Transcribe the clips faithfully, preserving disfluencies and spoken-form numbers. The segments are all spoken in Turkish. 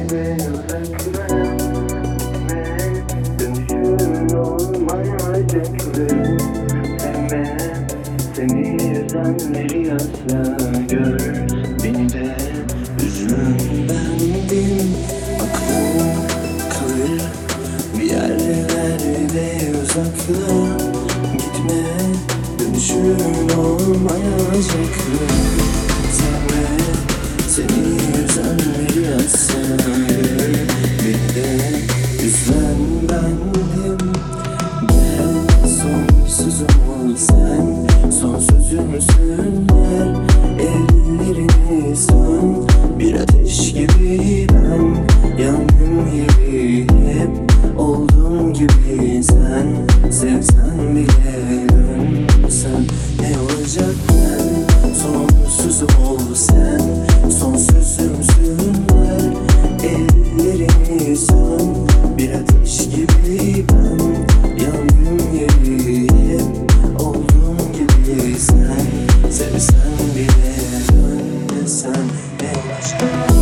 ve uzaklara gitme, dönüşün olmayacak ve sevme, seni üzenleri asla gör. Beni de üzün, bendim. Aklım kalır bir yerlerde uzaklara gitme, dönüşün olmayacak ve sevme, seni üzenleri asla gör. Beni de üzlen, bendim. Gel sonsuzum ol sen, son sözümsün ver. Ellerini sön, bir ateş gibi ben, yangın gibi hep olduğum gibi sen. Sevsen bile dönsen ne olacak ben, sonsuz ol sen, son sözümsün ver. Ellerini sön, bir ateş gibi ben, yangın gibi hep olduğum gibi sen. Sevsen bile dönsen ne olacak?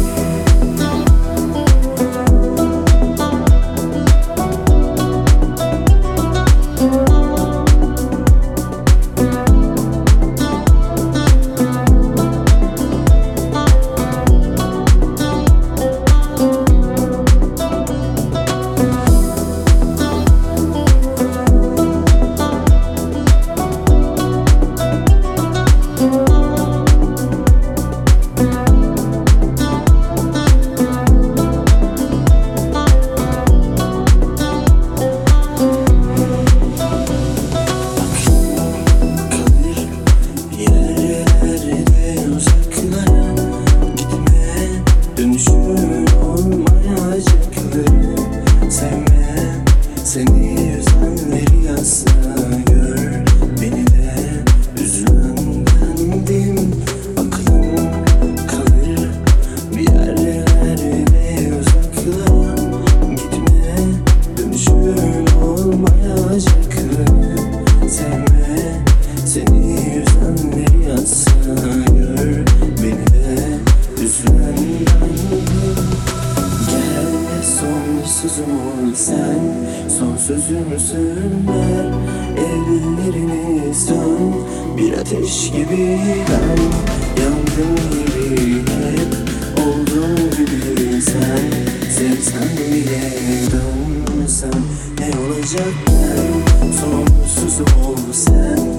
Dönüşün olmayacak ve sevme, seni üzenleri asla gör. Beni de üzlen, bendim. Aklım kalır bir yerlerde uzaklara gitme, dönüşün olmayacak ve sevme, seni üzenleri asla gör. Beni de üzlen, sonsuzum ol sen, son sözümsün ver. Ellerini sön, bir ateş gibi ben, yangın gibi hep olduğum gibi sen. Sevsen bile dönsen ne olacak ben, sonsuz ol sen,